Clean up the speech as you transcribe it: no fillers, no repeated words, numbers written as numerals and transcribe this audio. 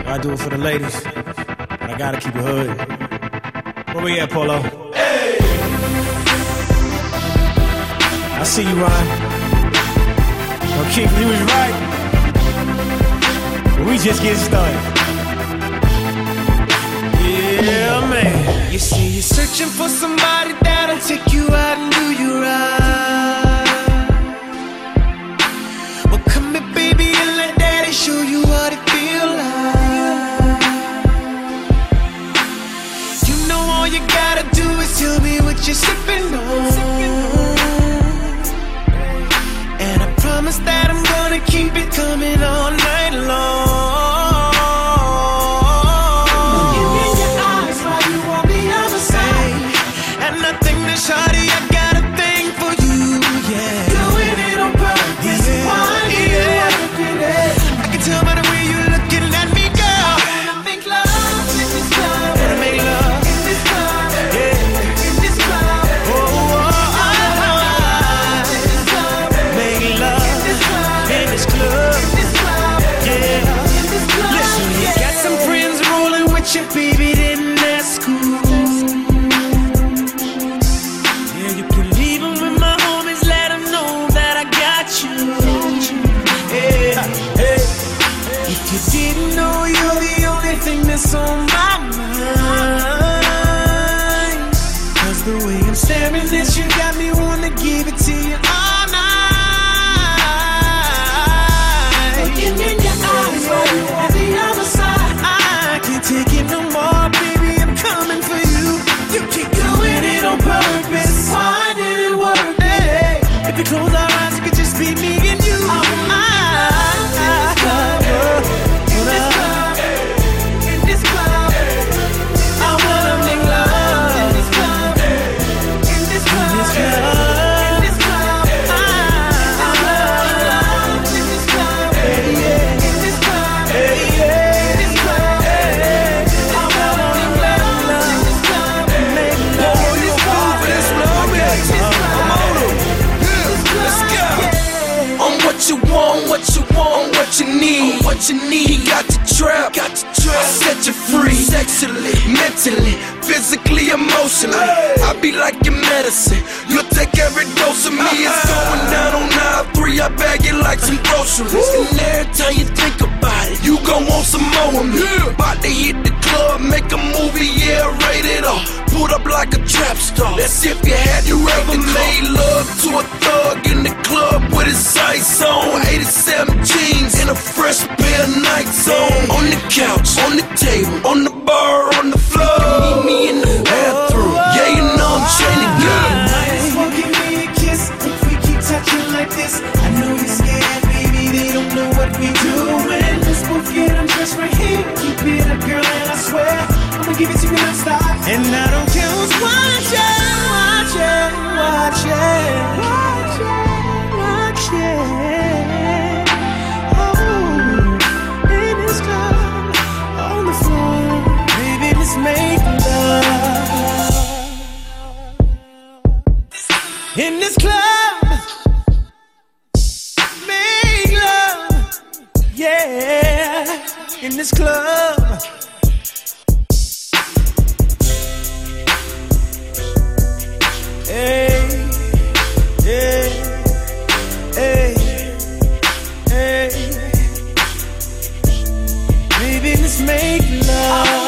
I do it for the ladies, but I gotta keep it hood. Where we at, Polo? Hey! I see you, Ron. Well, Keith, you was right. But we just getting started. Yeah, man. You see, you're searching for somebody that'll take you out and do you right. Well, come here, baby, and let daddy show you what it feel like. You know all you gotta do is tell me what you're sipping on. And I promise that I'm gonna keep it coming all night long. Shawty, I got a thing for you, yeah. Doing it on purpose, why I can tell by the way you're looking at me, girl. Wanna make love in this club. Wanna make love in this club, yeah. In this club, oh, in this club. Make love in this club, in this club, yeah. In this club, listen, you got some friends rolling with you, baby, then that's cool. You didn't know you're the only thing that's on my mind. Cause the way I'm staring at you got me wanna give it to you all night. Looking in your eyes while you're on the other side. I can't take it no more, baby, I'm coming for you. You keep doing it on purpose. Why did it work? Hey, if you close our eyes, it could just be me and you. What you need, got the trap, set you free, sexually, mentally, physically, emotionally. I be like your medicine, you'll take every dose of me. It's going down on aisle 3, I bag it like some groceries. And every time you think about it, you gon' want some more of me. About to hit the club, make a movie, yeah, rated R. Put up like a trap star. That's if you had you ever made love to a thug in the club with his sights on. 87 jeans and a fresh pair of Nikes on. On the couch, on the table, on the bar, on the floor. Meet me in the bathroom. Yeah, you know I'm trying to go. Just won't give me a kiss if we keep touching like this. I know you're scared, baby. They don't know what we doing. Let's both get undressed right here. Keep it up, girl, and I swear I'ma give it to you non-stop. And I don't care who's watching, watching, watching, watching, watching. Oh, in this club, on the floor, baby, let's make love. In this club, make love, yeah. In this club. Hey, hey, hey, hey. Baby, let's make love.